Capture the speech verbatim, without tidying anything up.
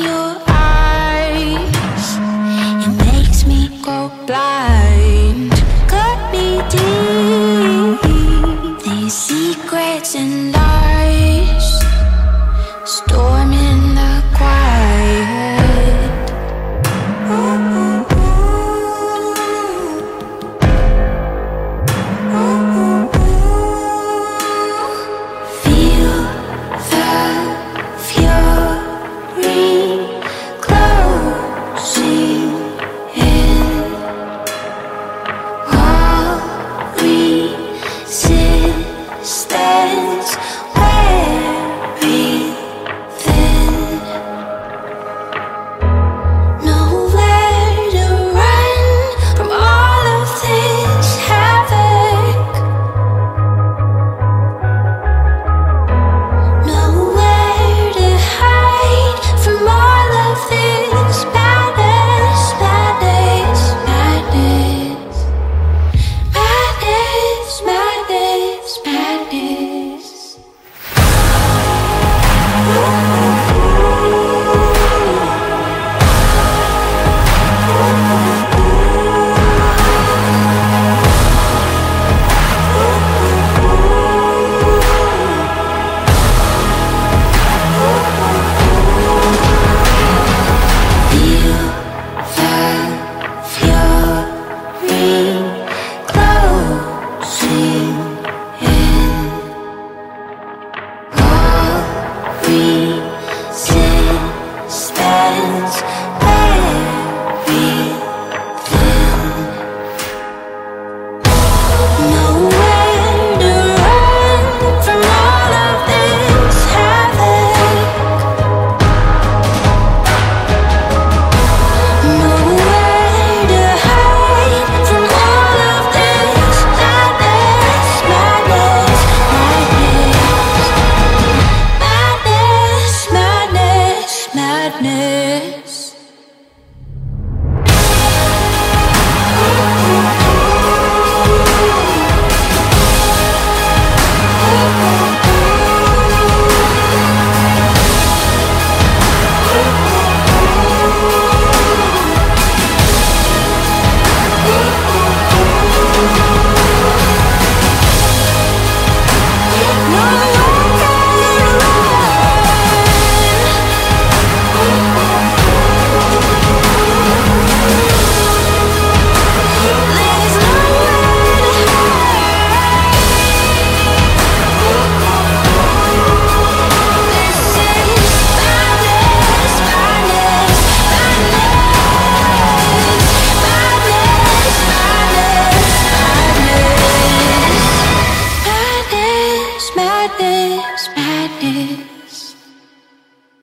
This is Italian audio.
your eyes, it makes me go blind. Cut me deep, these secrets and lies, storm in the quiet. Ooh, ooh, ooh, ooh, ooh. Feel the fury closing in. All resistance wearing thin. Nowhere to run from all of this havoc. Nowhere to hide from all of this madness, madness, madness, madness, madness, madness. Feel the fury closing in. All resistance wearing thin. Nowhere to run from all of this havoc. Nowhere to hide from all of this madness, madness, madness, madness, madness, madness.